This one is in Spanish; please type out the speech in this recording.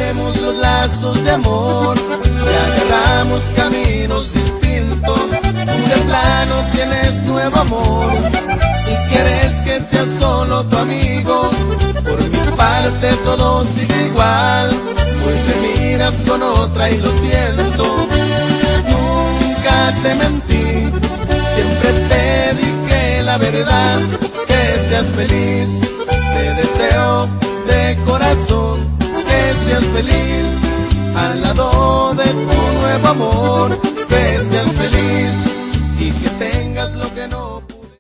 rompemos los lazos de amor y agarramos caminos distintos. Tú de plano tienes nuevo amor y quieres que sea solo tu amigo. Por mi parte todo sigue igual, pues te miras con otra y lo siento. Nunca te mentí, siempre te dije la verdad. Que seas feliz, te deseo de corazón. Que seas feliz al lado de tu nuevo amor. Que seas feliz y que tengas lo que no